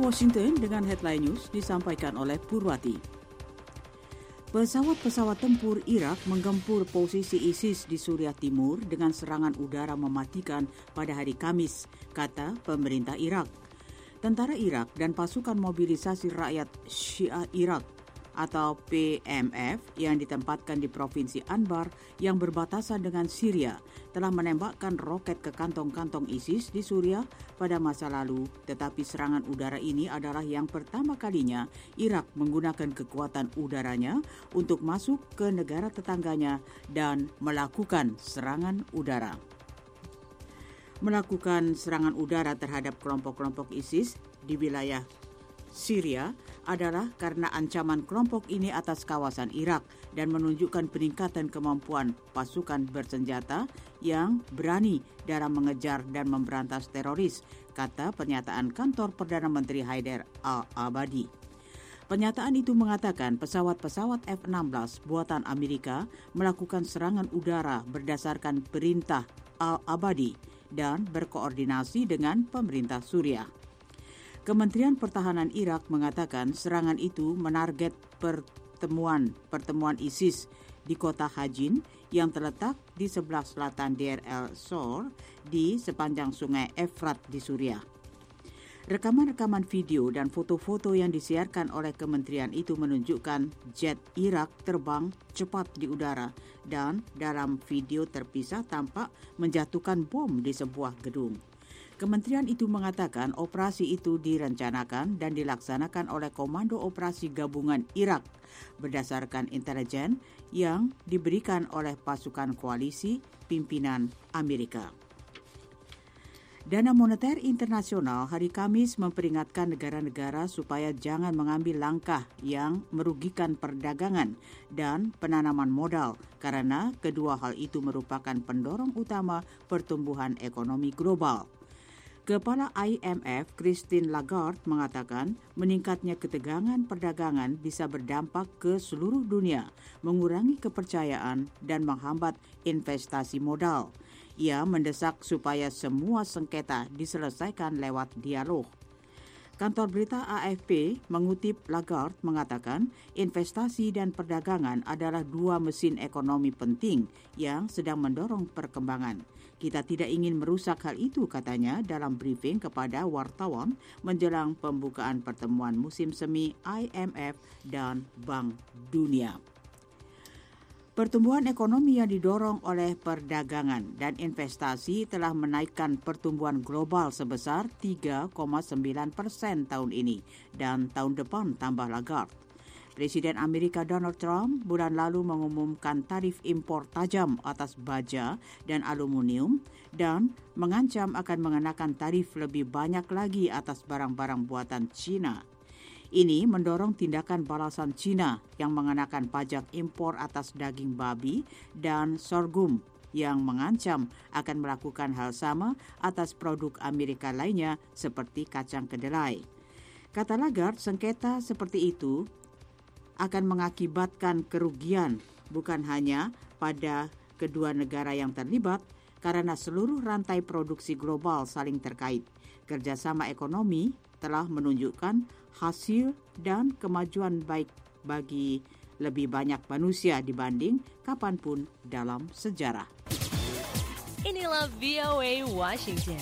Washington dengan headline news disampaikan oleh Purwati. Pesawat-pesawat tempur Irak menggempur posisi ISIS di Suriah Timur dengan serangan udara mematikan pada hari Kamis, kata pemerintah Irak. Tentara Irak dan pasukan mobilisasi rakyat Syiah Irak atau PMF yang ditempatkan di Provinsi Anbar yang berbatasan dengan Syria telah menembakkan roket ke kantong-kantong ISIS di Suriah pada masa lalu, tetapi serangan udara ini adalah yang pertama kalinya Irak menggunakan kekuatan udaranya untuk masuk ke negara tetangganya dan melakukan serangan udara. Melakukan serangan udara terhadap kelompok-kelompok ISIS di wilayah Syria adalah karena ancaman kelompok ini atas kawasan Irak dan menunjukkan peningkatan kemampuan pasukan bersenjata yang berani dalam mengejar dan memberantas teroris, kata pernyataan kantor Perdana Menteri Haider al-Abadi. Pernyataan itu mengatakan pesawat-pesawat F-16 buatan Amerika melakukan serangan udara berdasarkan perintah al-Abadi dan berkoordinasi dengan pemerintah Suriah. Kementerian Pertahanan Irak mengatakan serangan itu menarget pertemuan ISIS di kota Hajin yang terletak di sebelah selatan Deir el-Zor di sepanjang sungai Efrat di Suriah. Rekaman-rekaman video dan foto-foto yang disiarkan oleh kementerian itu menunjukkan jet Irak terbang cepat di udara dan dalam video terpisah tampak menjatuhkan bom di sebuah gedung. Kementerian itu mengatakan operasi itu direncanakan dan dilaksanakan oleh Komando Operasi Gabungan Irak berdasarkan intelijen yang diberikan oleh pasukan koalisi pimpinan Amerika. Dana Moneter Internasional hari Kamis memperingatkan negara-negara supaya jangan mengambil langkah yang merugikan perdagangan dan penanaman modal karena kedua hal itu merupakan pendorong utama pertumbuhan ekonomi global. Kepala IMF Christine Lagarde mengatakan meningkatnya ketegangan perdagangan bisa berdampak ke seluruh dunia, mengurangi kepercayaan dan menghambat investasi modal. Ia mendesak supaya semua sengketa diselesaikan lewat dialog. Kantor berita AFP mengutip Lagarde mengatakan investasi dan perdagangan adalah dua mesin ekonomi penting yang sedang mendorong perkembangan. Kita tidak ingin merusak hal itu, katanya dalam briefing kepada wartawan menjelang pembukaan pertemuan musim semi IMF dan Bank Dunia. Pertumbuhan ekonomi yang didorong oleh perdagangan dan investasi telah menaikkan pertumbuhan global sebesar 3,9% tahun ini dan tahun depan, tambah Lagarde. Presiden Amerika Donald Trump bulan lalu mengumumkan tarif impor tajam atas baja dan aluminium dan mengancam akan mengenakan tarif lebih banyak lagi atas barang-barang buatan China. Ini mendorong tindakan balasan China yang mengenakan pajak impor atas daging babi dan sorghum yang mengancam akan melakukan hal sama atas produk Amerika lainnya seperti kacang kedelai. Kata Lagarde, sengketa seperti itu akan mengakibatkan kerugian bukan hanya pada kedua negara yang terlibat karena seluruh rantai produksi global saling terkait. Kerjasama ekonomi telah menunjukkan hasil dan kemajuan baik bagi lebih banyak manusia dibanding kapanpun dalam sejarah. Inilah VOA Washington.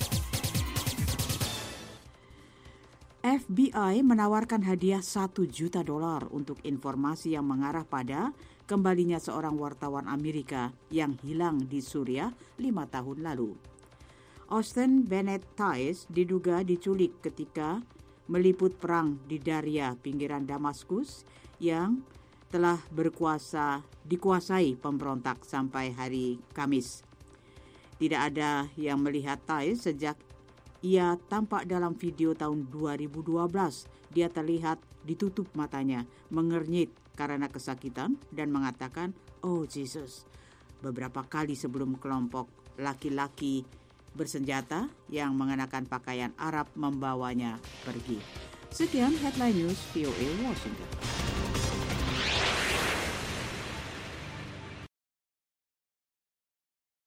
FBI menawarkan hadiah $1 juta untuk informasi yang mengarah pada kembalinya seorang wartawan Amerika yang hilang di Suriah 5 tahun lalu. Austin Bennett Tice diduga diculik ketika meliput perang di Daria, pinggiran Damaskus, yang telah dikuasai pemberontak sampai hari Kamis. Tidak ada yang melihat Tice sejak ia tampak dalam video tahun 2012. Dia terlihat ditutup matanya, mengernyit karena kesakitan dan mengatakan, "Oh Jesus," beberapa kali sebelum kelompok laki-laki bersenjata yang mengenakan pakaian Arab membawanya pergi. Sekian Headline News VOA Washington.